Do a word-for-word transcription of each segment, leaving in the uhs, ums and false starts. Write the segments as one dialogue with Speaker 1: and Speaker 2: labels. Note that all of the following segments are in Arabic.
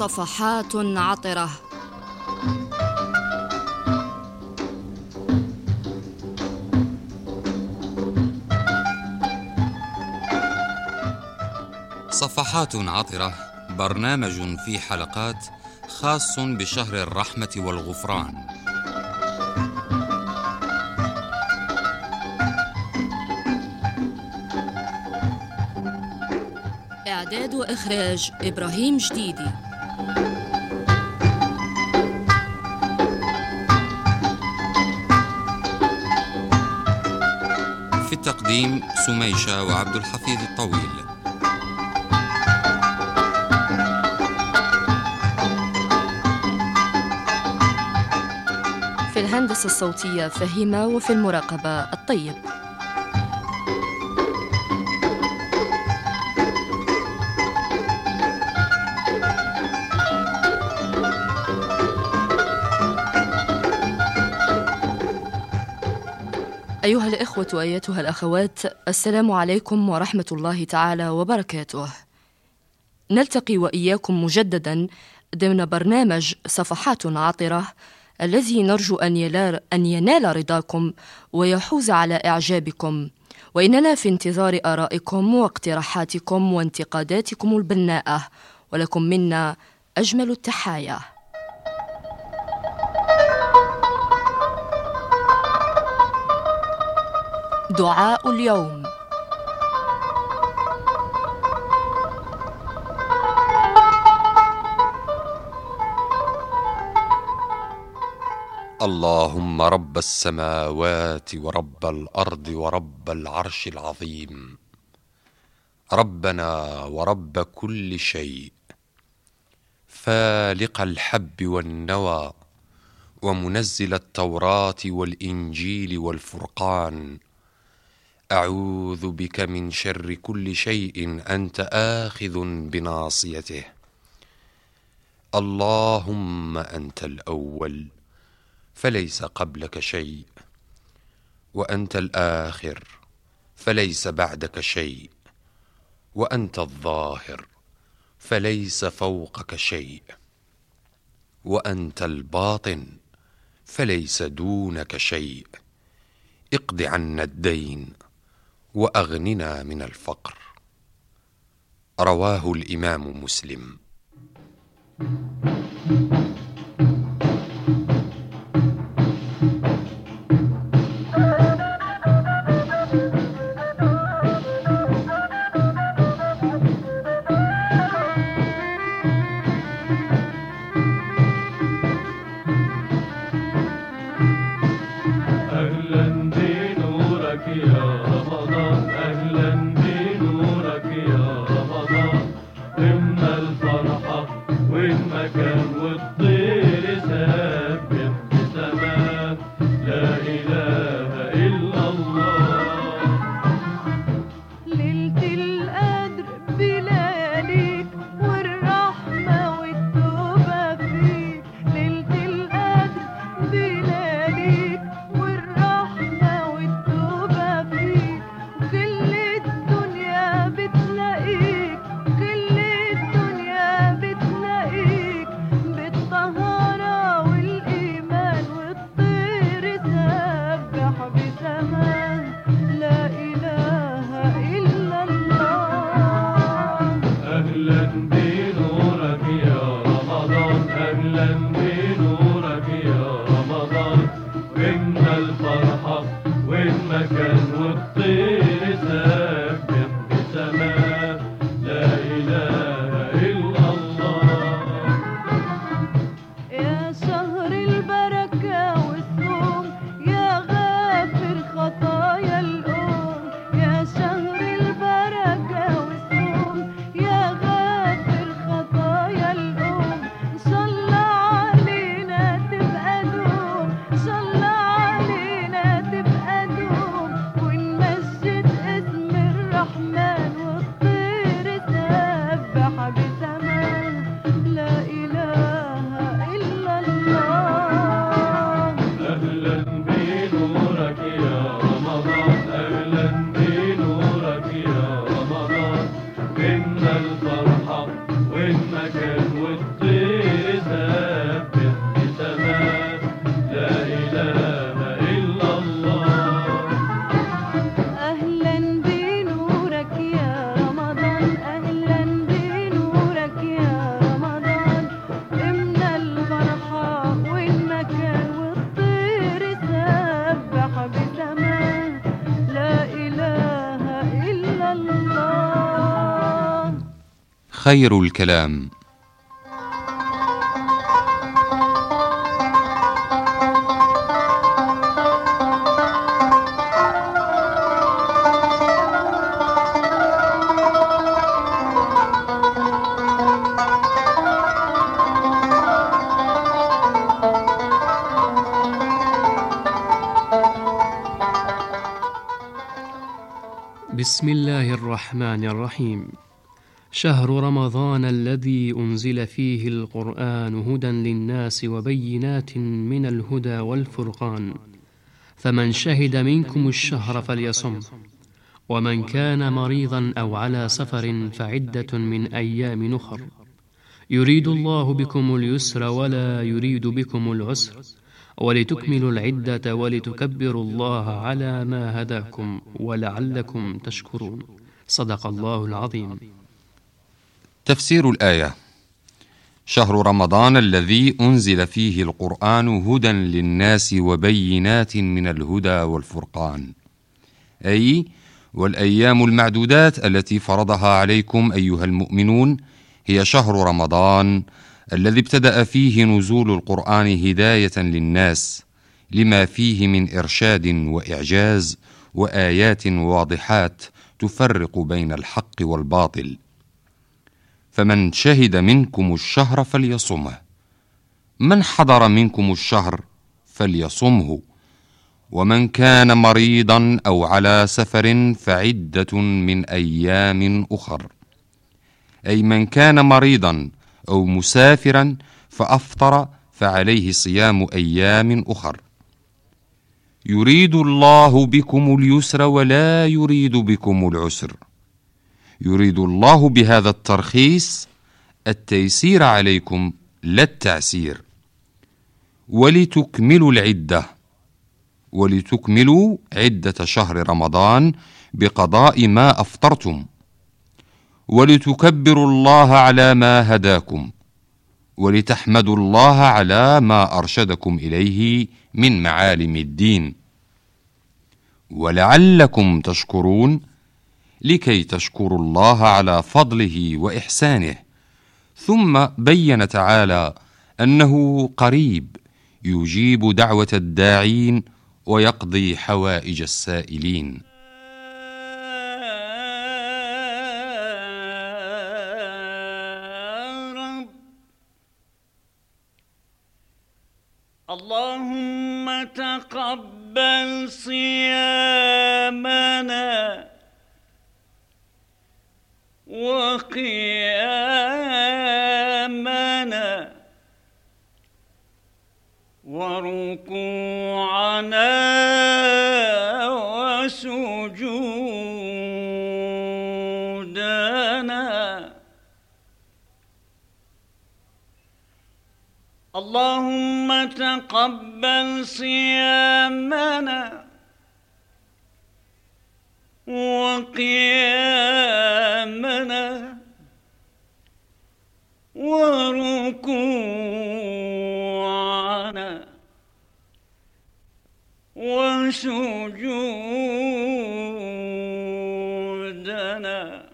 Speaker 1: صفحات عطرة.
Speaker 2: صفحات عطرة برنامج في حلقات خاص بشهر الرحمة والغفران.
Speaker 1: إعداد وإخراج إبراهيم جديدي.
Speaker 2: في التقديم سميشة وعبد الحفيظ الطويل.
Speaker 1: في الهندسة الصوتية فهيمة، وفي المراقبة الطيب. أيها الإخوة وأيتها الأخوات، السلام عليكم ورحمة الله تعالى وبركاته. نلتقي وإياكم مجددا ضمن برنامج صفحات عطرة، الذي نرجو أن ينال, أن ينال رضاكم ويحوز على إعجابكم، وإننا في انتظار آرائكم واقتراحاتكم وانتقاداتكم البناءة، ولكم منا أجمل التحايا. دعاء اليوم.
Speaker 3: اللهم رب السماوات ورب الأرض ورب العرش العظيم، ربنا ورب كل شيء، فالق الحب والنوى، ومنزل التوراة والإنجيل والفرقان، أعوذ بك من شر كل شيء أنت آخذ بناصيته. اللهم أنت الأول فليس قبلك شيء، وأنت الآخر فليس بعدك شيء، وأنت الظاهر فليس فوقك شيء، وأنت الباطن فليس دونك شيء. اقض عنا الدين وأغننا من الفقر. رواه الإمام مسلم.
Speaker 4: صلى علينا تبقى دوم، ونمجد اسم
Speaker 2: خير الكلام.
Speaker 4: بسم الله الرحمن الرحيم. شهر رمضان الذي أنزل فيه القرآن هدى للناس وبينات من الهدى والفرقان، فمن شهد منكم الشهر فليصم، ومن كان مريضا أو على سفر فعدة من أيام أخر، يريد الله بكم اليسر ولا يريد بكم العسر، ولتكملوا العدة ولتكبروا الله على ما هداكم ولعلكم تشكرون. صدق الله العظيم.
Speaker 2: تفسير الآية: شهر رمضان الذي أنزل فيه القرآن هدى للناس وبينات من الهدى والفرقان، أي والأيام المعدودات التي فرضها عليكم أيها المؤمنون هي شهر رمضان الذي ابتدأ فيه نزول القرآن هداية للناس لما فيه من إرشاد وإعجاز وآيات واضحات تفرق بين الحق والباطل. فمن شهد منكم الشهر فليصمه، من حضر منكم الشهر فليصمه، ومن كان مريضا أو على سفر فعدة من أيام أخر، أي من كان مريضا أو مسافرا فأفطر فعليه صيام أيام أخر. يريد الله بكم اليسر ولا يريد بكم العسر، يريد الله بهذا الترخيص التيسير عليكم لا التعسير. ولتكملوا العدة، ولتكملوا عدة شهر رمضان بقضاء ما أفطرتم، ولتكبروا الله على ما هداكم، ولتحمدوا الله على ما أرشدكم إليه من معالم الدين، ولعلكم تشكرون، لكي تشكروا الله على فضله وإحسانه. ثم بين تعالى أنه قريب يجيب دعوة الداعين ويقضي حوائج السائلين.
Speaker 5: اللهم تقبل صيامنا وقيامنا وركوعنا وسجودنا. اللهم تقبل صيامنا وقيامنا وركوعنا وسجودنا.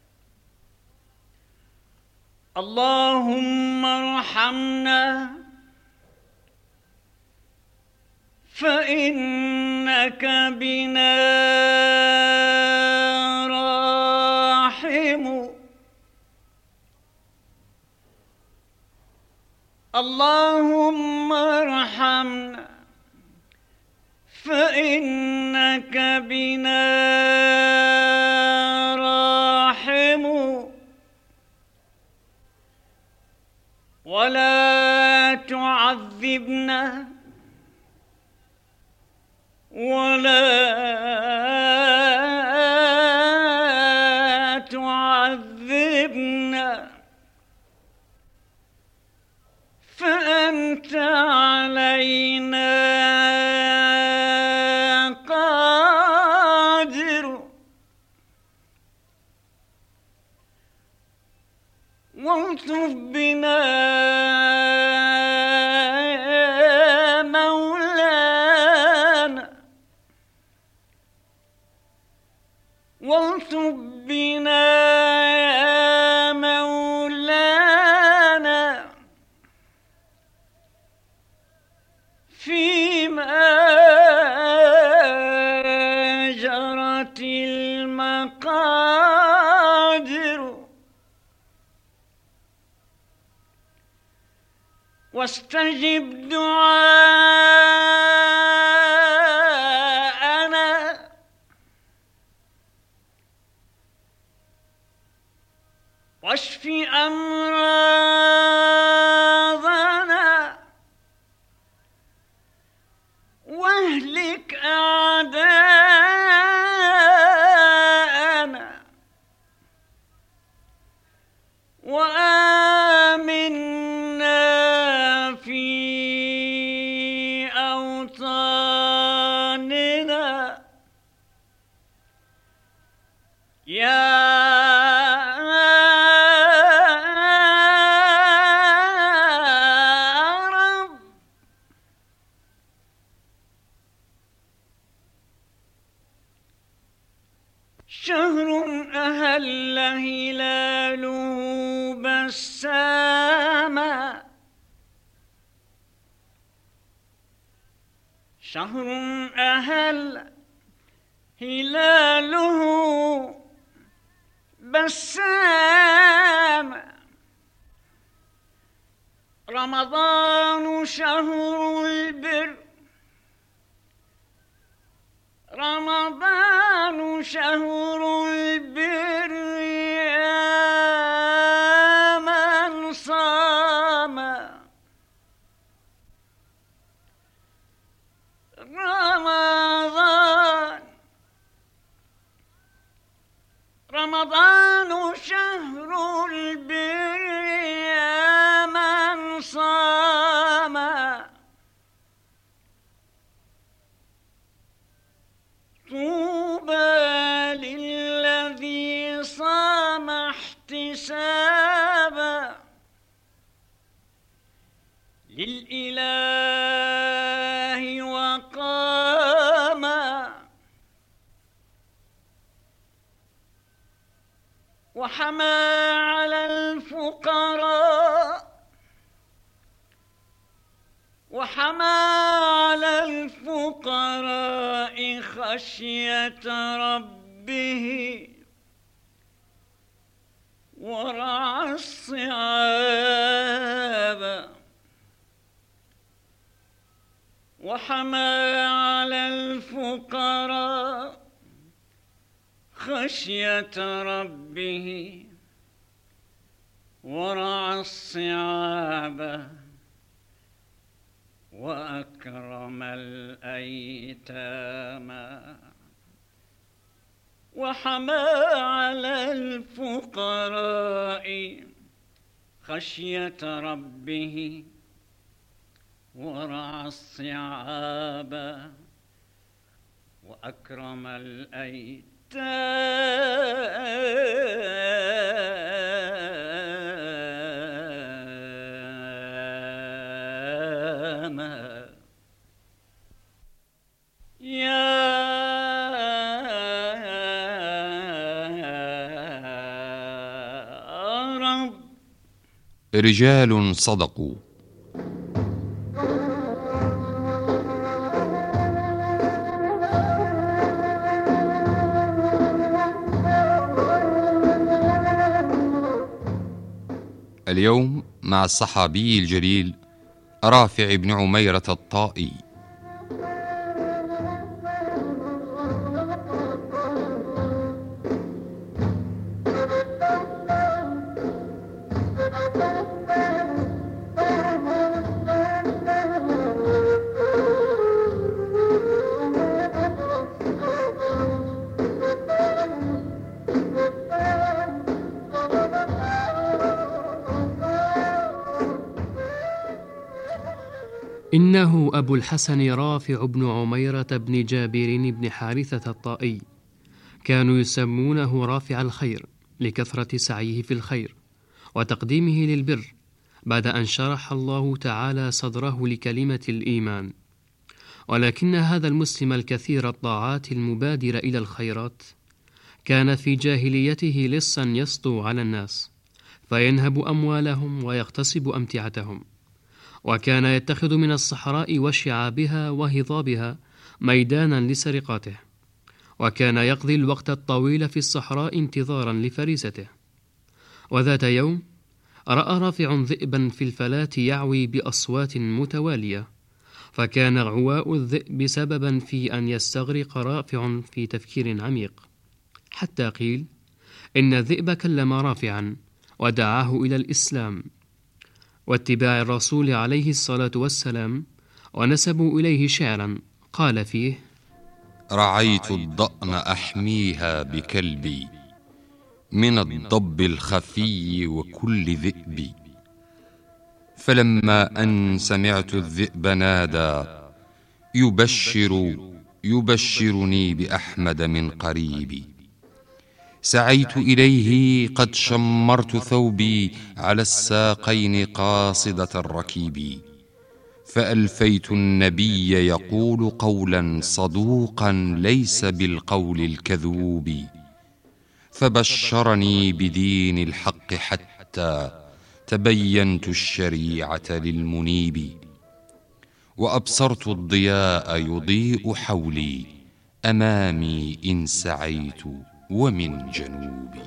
Speaker 5: اللهم ارحمنا فإنك بنا راحم. اللهم ارحمنا فإنك بنا راحم، ولا تعذبنا ولا تعذبنا فأنت علينا قادر. والطف بنا يا مولانا، والطف بنا يا مولانا واستجب دعاءنا واشف أمراضنا واهلك أعداءنا وآمنا في أوطاننا يا شهر أهل هلاله بساما شهر أهل هلاله بساما رمضان شهر البر رمضان شهر البر يا من صام رمضان رمضان شهر البر يا من صام طوبى للذي صام احتسابا للإله وقام وحمى على الفقراء وحمى على الفقراء خشية ربه ورعى الصعاب وحمى على الفقراء خشية ربه ورعى الصعاب وأكرم الأيتام وحمى على الفقراء خشية ربه ورعى الصعاب وأكرم الأيتام
Speaker 2: رجال صدقوا. اليوم مع الصحابي الجليل رافع بن عميرة الطائي.
Speaker 4: إنه أبو الحسن رافع بن عميرة بن جابر بن حارثة الطائي، كانوا يسمونه رافع الخير لكثرة سعيه في الخير وتقديمه للبر بعد أن شرح الله تعالى صدره لكلمة الإيمان. ولكن هذا المسلم الكثير الطاعات المبادر إلى الخيرات كان في جاهليته لصا يسطو على الناس فينهب أموالهم ويغتصب أمتعتهم، وكان يتخذ من الصحراء وشعابها وهضابها ميدانا لسرقاته، وكان يقضي الوقت الطويل في الصحراء انتظارا لفريسته. وذات يوم رأى رافع ذئبا في الفلاة يعوي بأصوات متوالية، فكان عواء الذئب سببا في أن يستغرق رافع في تفكير عميق، حتى قيل إن الذئب كلم رافعا ودعاه إلى الإسلام واتباع الرسول عليه الصلاة والسلام، ونسبوا إليه شعرا قال فيه:
Speaker 2: رعيت الضأن أحميها بكلبي من الضب الخفي وكل ذئب، فلما أن سمعت الذئب نادى يبشر يبشرني بأحمد من قريب، سعيت إليه قد شمرت ثوبي على الساقين قاصدة الركيب، فألفيت النبي يقول قولا صدوقا ليس بالقول الكذوب، فبشرني بدين الحق حتى تبينت الشريعة للمنيب، وأبصرت الضياء يضيء حولي أمامي إن سعيت ومن جنوبي.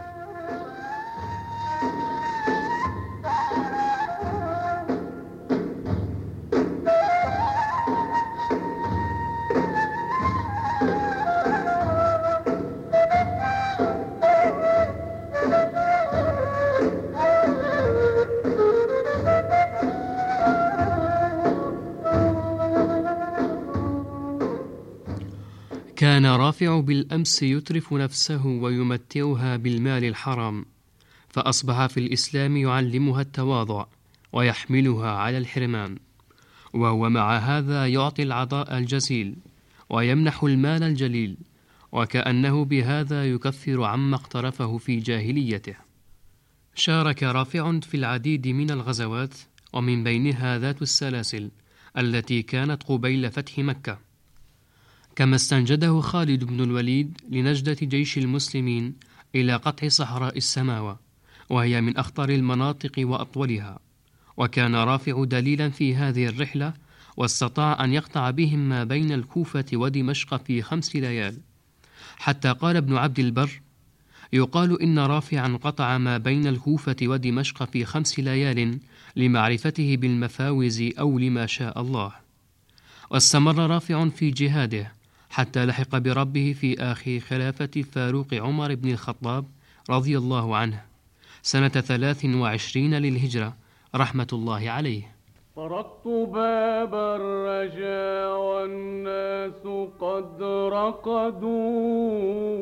Speaker 4: كان رافع بالأمس يترف نفسه ويمتعها بالمال الحرام، فأصبح في الإسلام يعلمها التواضع ويحملها على الحرمان، وهو مع هذا يعطي العطاء الجزيل ويمنح المال الجليل، وكأنه بهذا يكفر عما اقترفه في جاهليته. شارك رافع في العديد من الغزوات، ومن بينها ذات السلاسل التي كانت قبيل فتح مكة، كما استنجده خالد بن الوليد لنجدة جيش المسلمين إلى قطع صحراء السماوة، وهي من أخطر المناطق وأطولها، وكان رافع دليلا في هذه الرحلة، واستطاع أن يقطع بهم ما بين الكوفة ودمشق في خمس ليال، حتى قال ابن عبد البر: يقال إن رافعا قطع ما بين الكوفة ودمشق في خمس ليال لمعرفته بالمفاوز أو لما شاء الله. واستمر رافع في جهاده حتى لحق بربه في آخر خلافة فاروق عمر بن الخطاب رضي الله عنه سنة ثلاث وعشرين للهجرة رحمة الله عليه.
Speaker 6: طرقت باب الرجا والناس قد رقدوا،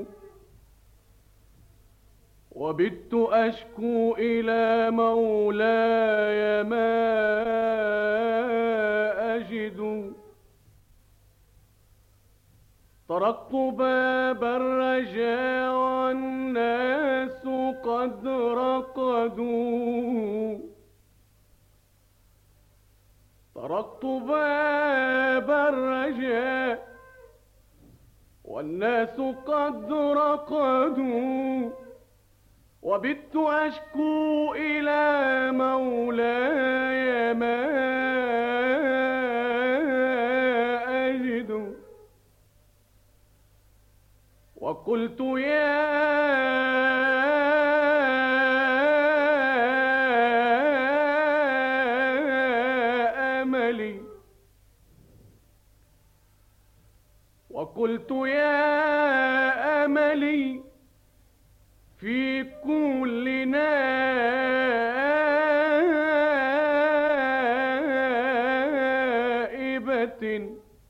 Speaker 6: وبت أشكو إلى مولاي ما أجد. طرقت باب الرجا والناس قد رقدوا، طرقت باب الرجا والناس قد رقدوا، وبت أشكو إلى مولاي ما أجد. وقلت يا أملي وقلت يا أملي في كل نائبة،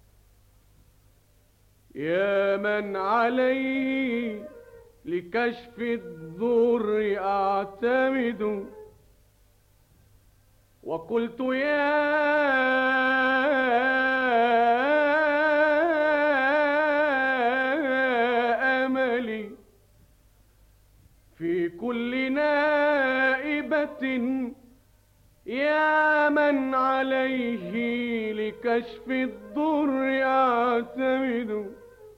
Speaker 6: يا من عليه لكشف الضر أعتمد. وقلت يا أملي في كل نائبة، يا من عليه لكشف الضر أعتمد.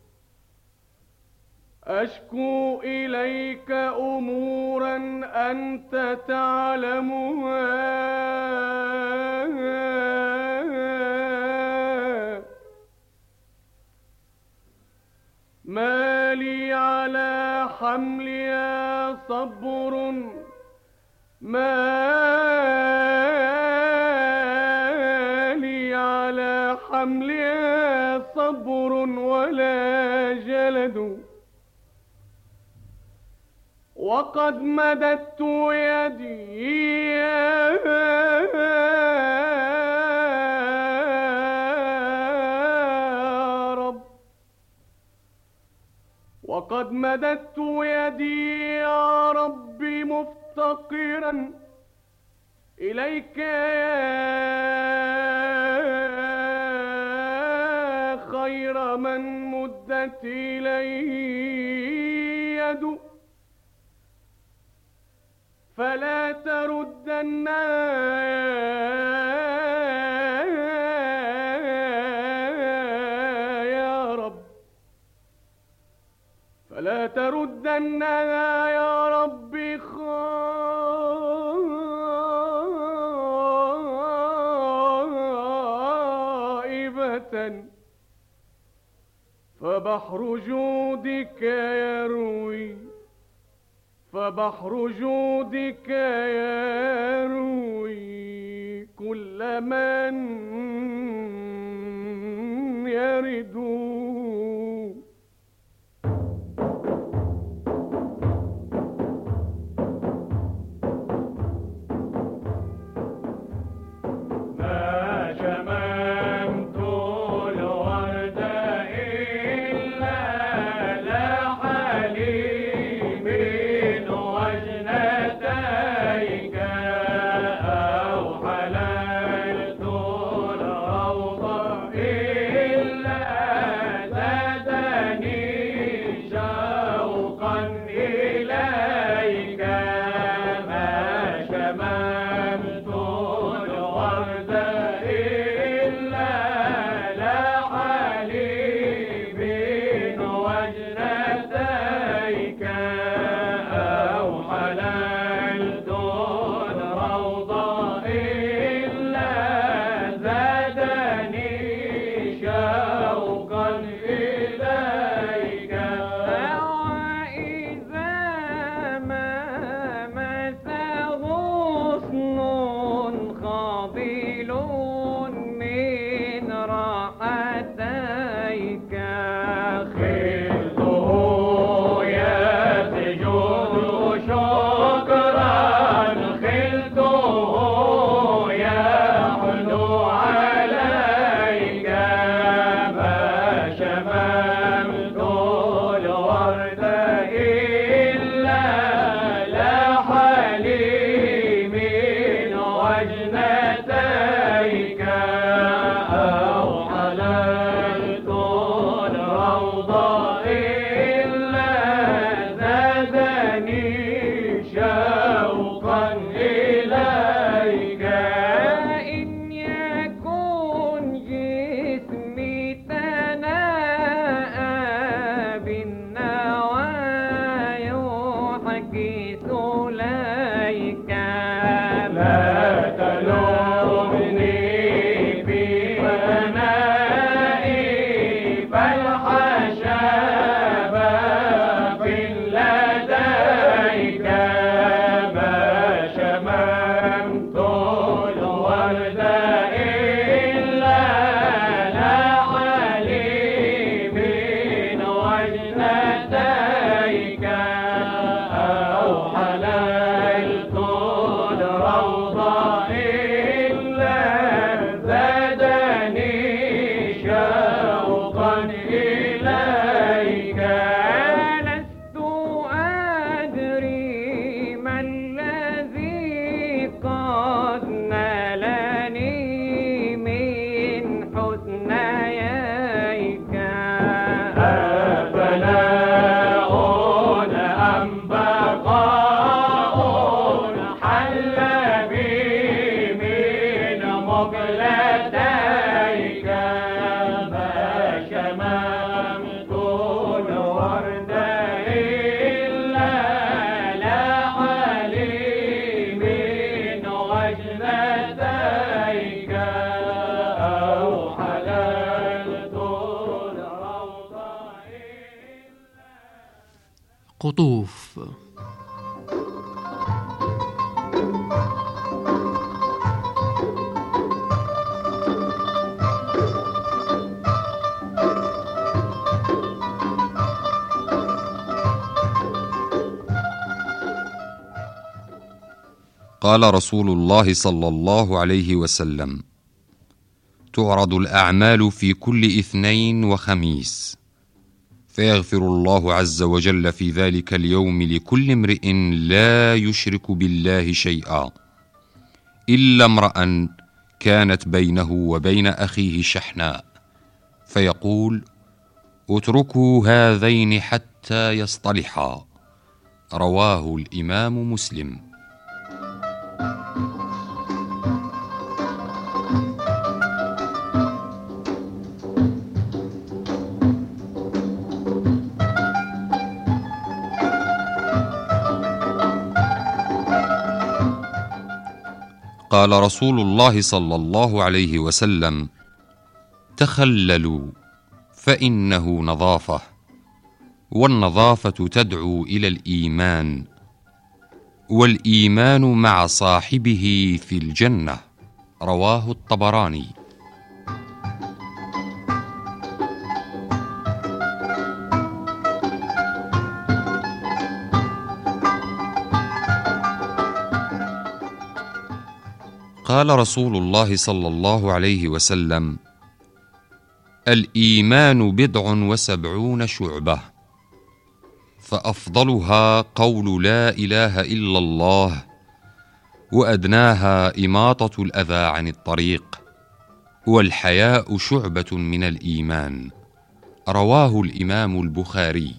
Speaker 6: أشكو إليك أمورا أنت تعلمها، ما لي على حملها صبر ما لي على حملها صبر ولا جلد، وقد مددت يدي يا رب، وقد مددت يدي يا رب مفتقرا إليك يا خير من مدت إليه يد، فلا تردن يا رب، فلا تردن يا رب خائبة، فبحر جودك يروي، فبحر جودك يروي كل من يرد.
Speaker 4: قطوف.
Speaker 2: قال رسول الله صلى الله عليه وسلم: تعرض الأعمال في كل اثنين وخميس، فيغفر الله عز وجل في ذلك اليوم لكل امرئ لا يشرك بالله شيئا، إلا امرأ كانت بينه وبين أخيه شحناء، فيقول: اتركوا هذين حتى يصطلحا. رواه الإمام مسلم. قال رسول الله صلى الله عليه وسلم: تخللوا فإنه نظافة، والنظافة تدعو إلى الإيمان، والإيمان مع صاحبه في الجنة. رواه الطبراني. قال رسول الله صلى الله عليه وسلم: الإيمان بضع وسبعون شعبة، فأفضلها قول لا إله إلا الله، وأدناها إماطة الأذى عن الطريق، والحياء شعبة من الإيمان. رواه الإمام البخاري.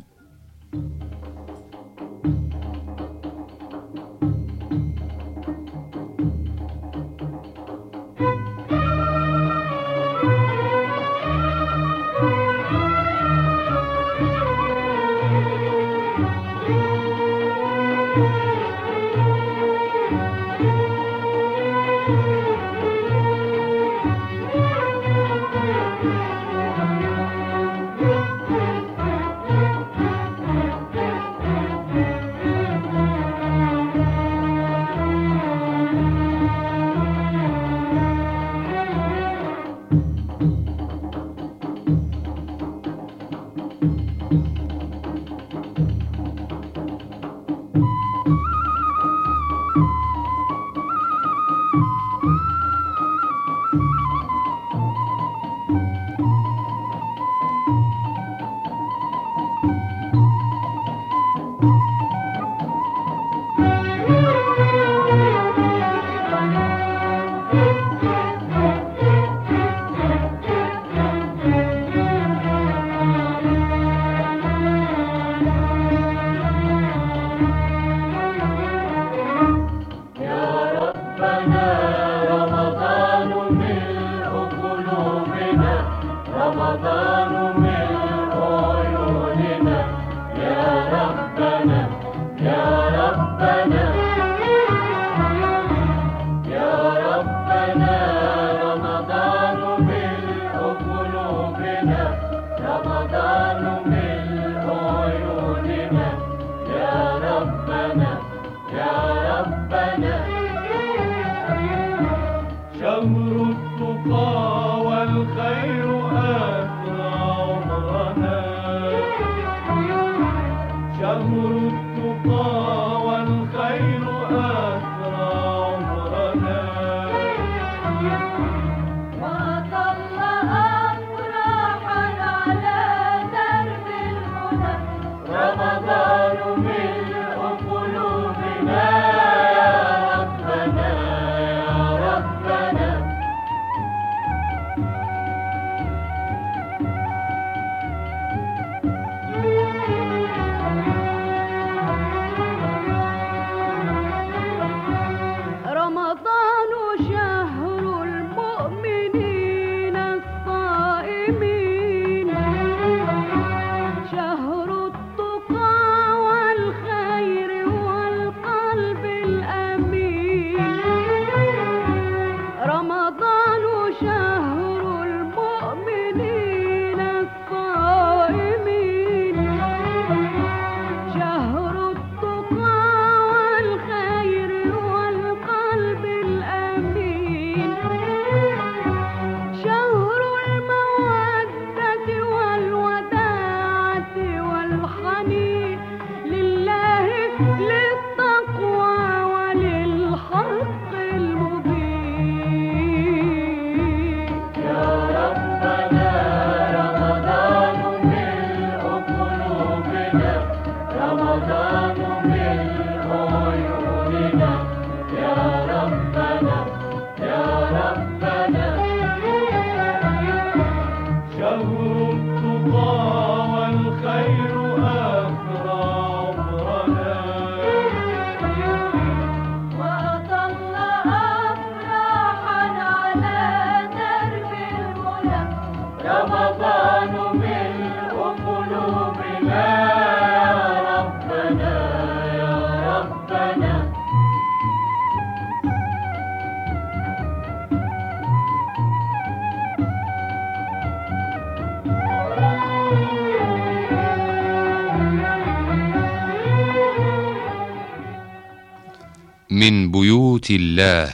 Speaker 2: من بيوت الله.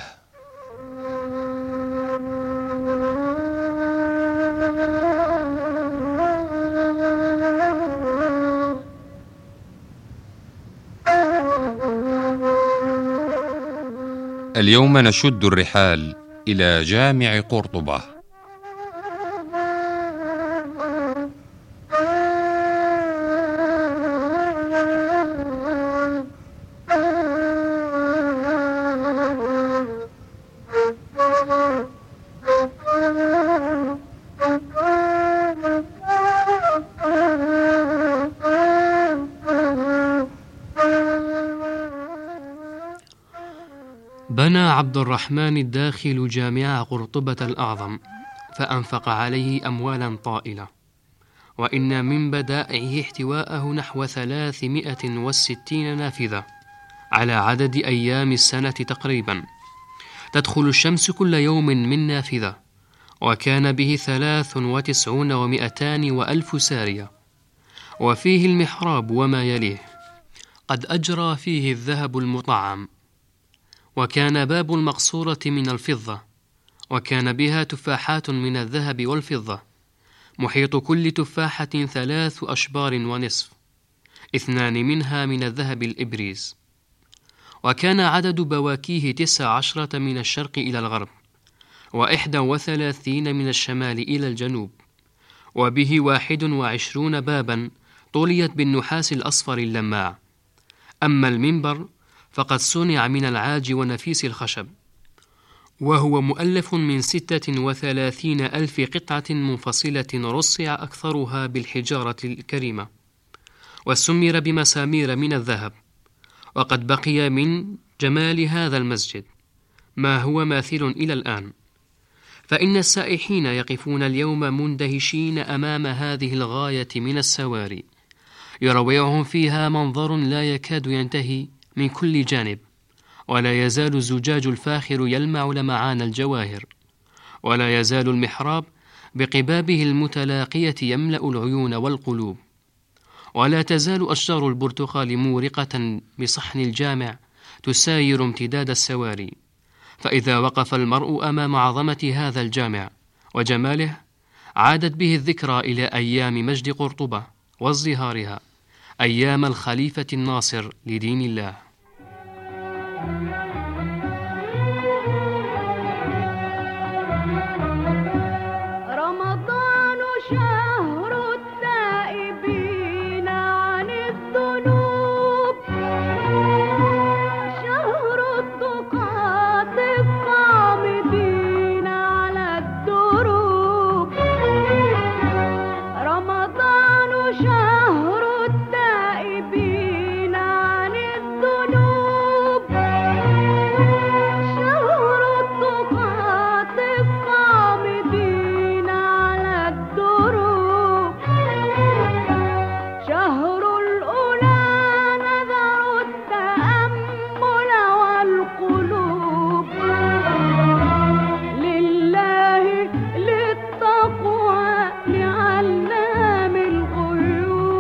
Speaker 2: اليوم نشد الرحال إلى جامع قرطبة.
Speaker 4: بنى عبد الرحمن الداخل جامع قرطبة الأعظم، فأنفق عليه أموالا طائلة، وإن من بدائعه احتواءه نحو ثلاثمائة وستين نافذة على عدد أيام السنة تقريبا، تدخل الشمس كل يوم من نافذة، وكان به ثلاث وتسعون ومئتان وألف سارية، وفيه المحراب وما يليه قد أجرى فيه الذهب المطعم، وكان باب المقصورة من الفضة، وكان بها تفاحات من الذهب والفضة، محيط كل تفاحة ثلاث أشبار ونصف، اثنان منها من الذهب الإبريز، وكان عدد بواكيه تسع عشرة من الشرق إلى الغرب، وإحدى وثلاثين من الشمال إلى الجنوب، وبه واحد وعشرون بابا طوليت بالنحاس الأصفر اللماع. أما المنبر فقد صنع من العاج ونفيس الخشب، وهو مؤلف من ستة وثلاثين ألف قطعة منفصلة رصع أكثرها بالحجارة الكريمة، وسمر بمسامير من الذهب. وقد بقي من جمال هذا المسجد ما هو ماثل إلى الآن، فإن السائحين يقفون اليوم مندهشين أمام هذه الغاية من السواري، يروعهم فيها منظر لا يكاد ينتهي من كل جانب، ولا يزال الزجاج الفاخر يلمع لمعان الجواهر، ولا يزال المحراب بقبابه المتلاقية يملأ العيون والقلوب، ولا تزال أشجار البرتقال مورقة بصحن الجامع تساير امتداد السواري. فإذا وقف المرء أمام عظمة هذا الجامع وجماله عادت به الذكرى إلى أيام مجد قرطبة وازدهارها، أيام الخليفة الناصر لدين الله.
Speaker 7: رمضان شهر التائبين عن الذنوب، شهر التقاة الصامدين على الدروب. رمضان شهر التائبين عن الذنوب، شهر التقاة الصامدين على الدروب. شهر الأولى نذر التأمل والقلوب، لله للتقوى لعلام الغيوب.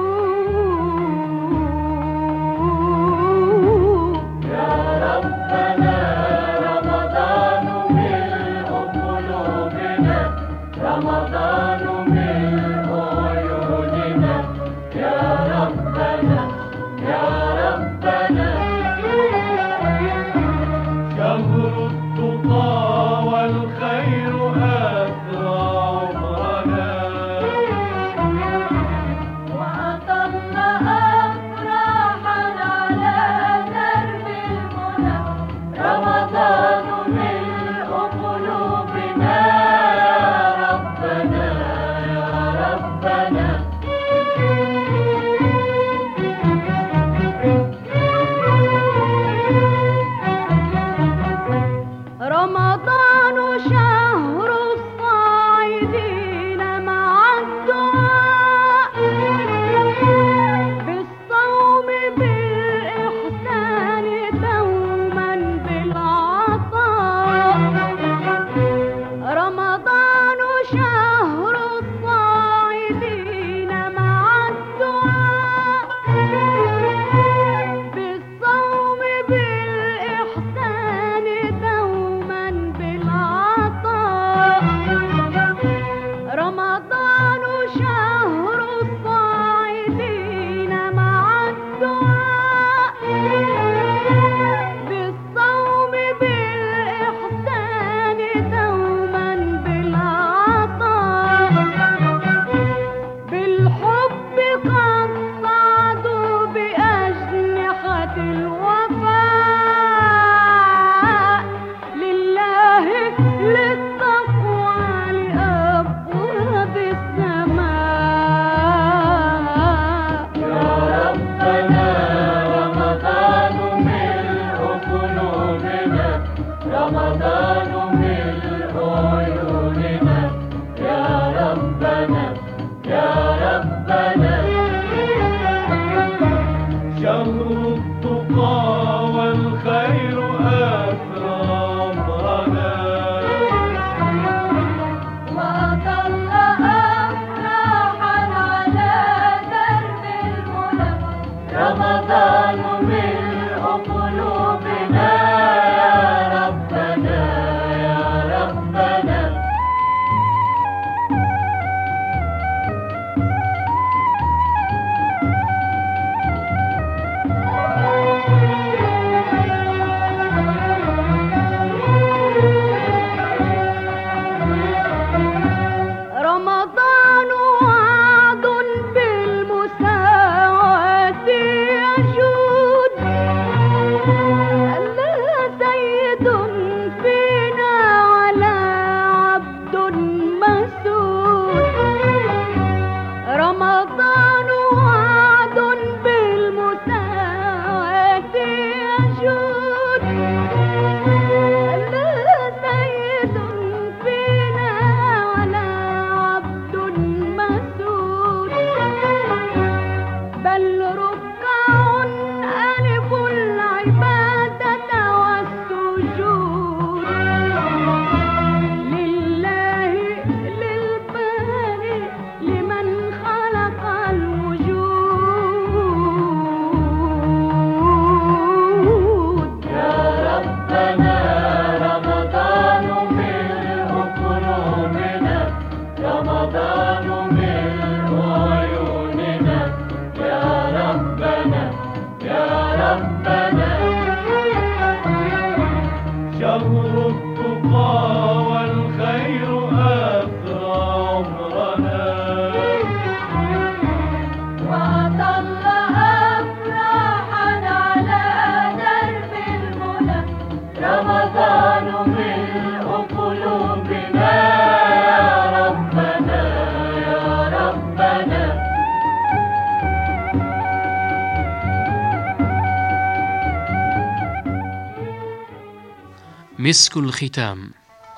Speaker 4: مسك الختام.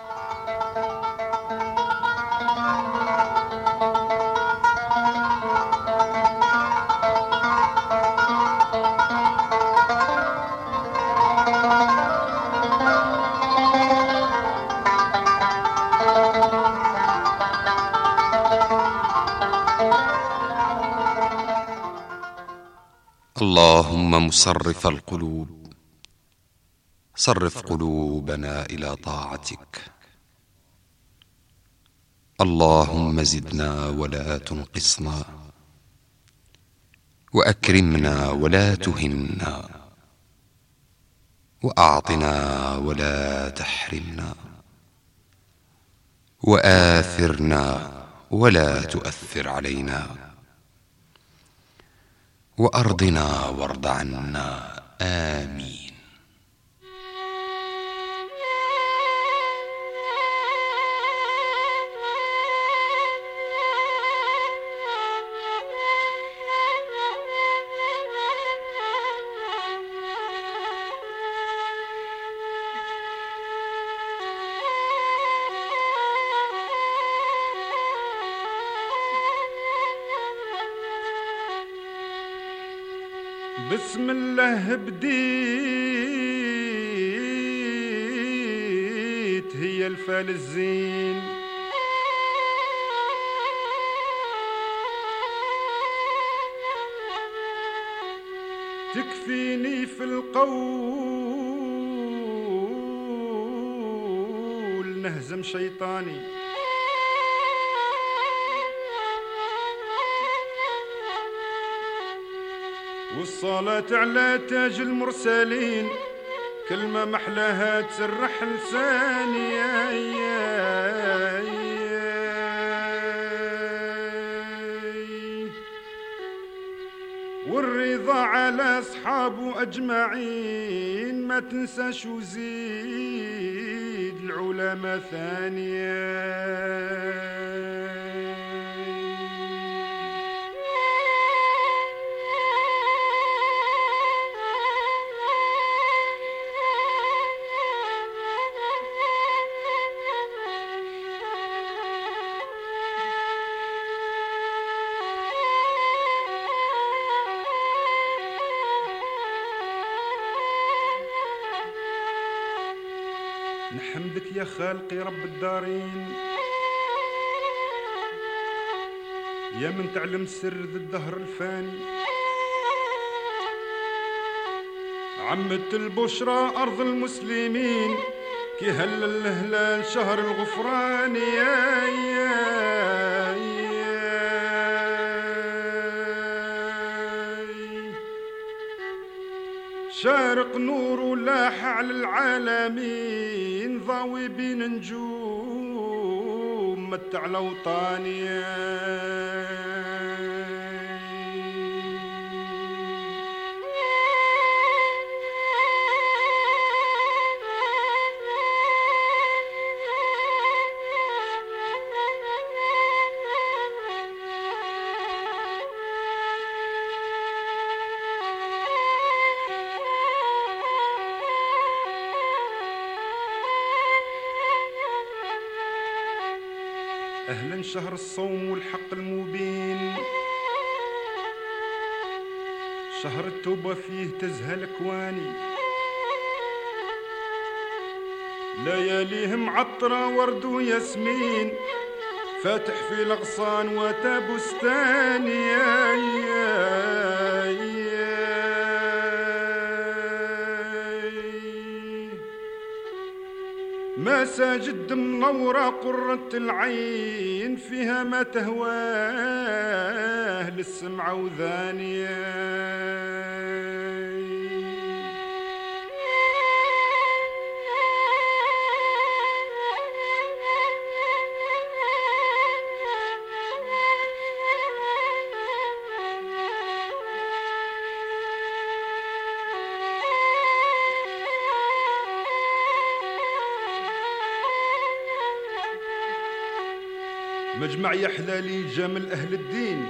Speaker 3: اللهم مصرف القلوب، صرف قلوبنا إلى طاعتك. اللهم زدنا ولا تنقصنا، وأكرمنا ولا تهنا، وأعطنا ولا تحرمنا، وآثرنا ولا تؤثر علينا، وأرضنا وارض عنا. آمين.
Speaker 8: بسم الله بديت هي الفال الزين، تكفيني في القول نهزم شيطاني، والصلاة على تاج المرسلين، كلمة محلاها تسرح لساني. يا يا يا والرضا على أصحابه أجمعين، ما تنساش وزيد العلماء ثانية. نحمدك يا خالقي رب الدارين، يا من تعلم سر ذي الدهر الفاني، عمت البشرى أرض المسلمين، كي هلل الهلال شهر الغفران. يا يا شارق نور لاح على العالمين، ضاوي بين نجوم متع الأوطان. أهلا شهر الصوم والحق المبين، شهر التوبة فيه تزهى الأكواني، لياليه معطرة ورد وياسمين، فاتح في الأغصان وتبستان. يا يا يا مساجد منورة قرة العين، فيها ما تهواه للسمع وذانية. مجمع يا حلالي جامل أهل الدين،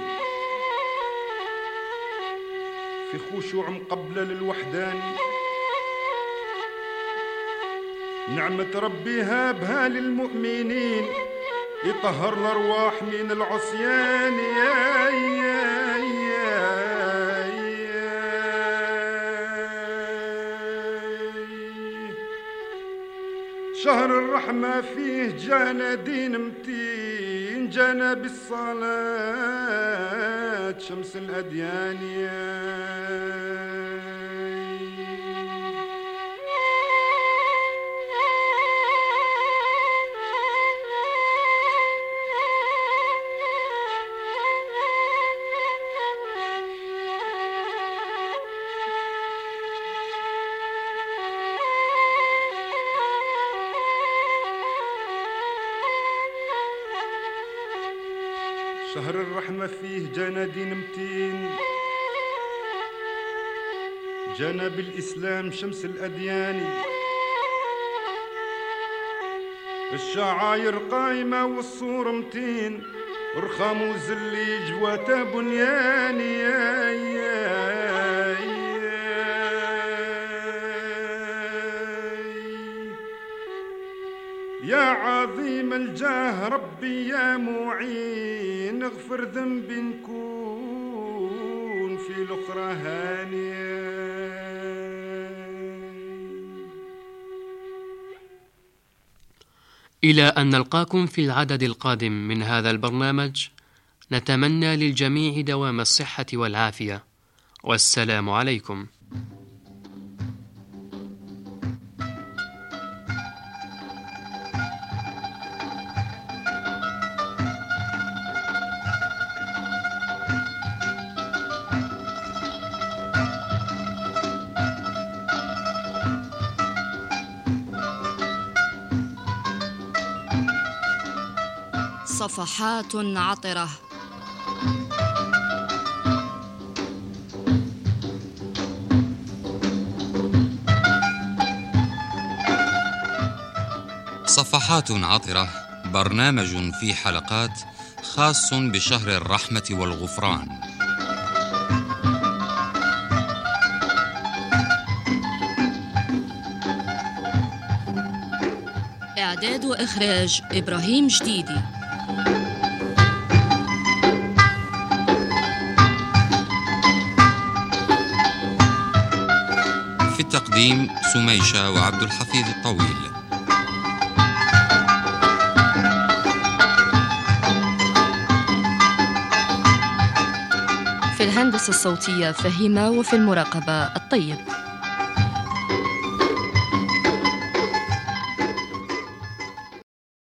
Speaker 8: في خشوع مقبلة للوحداني، نعمة ربي هابها للمؤمنين يطهر الأرواح من العصيان. يا يا يا شهر الرحمة فيه جانا دين متين، جانا بالصلاة شمس الأديان. شهر الرحمة فيه جانا دين متين، جانا بالإسلام شمس الأديان. الشعاير قايمة والصور متين، رخام وزلي جواتا بنيان. يا يا يا عظيم الجاه ربي يا معين، اغفر ذنبي نكون في الأخرى هانيا.
Speaker 4: إلى أن نلقاكم في العدد القادم من هذا البرنامج، نتمنى للجميع دوام الصحة والعافية، والسلام عليكم.
Speaker 1: صفحات عطرة.
Speaker 2: صفحات عطرة برنامج في حلقات خاص بشهر الرحمة والغفران.
Speaker 1: إعداد وإخراج إبراهيم جديدي.
Speaker 2: في التقديم سميشة وعبد الحفيظ الطويل.
Speaker 1: في الهندسة الصوتية فهيمة، وفي المراقبة الطيب.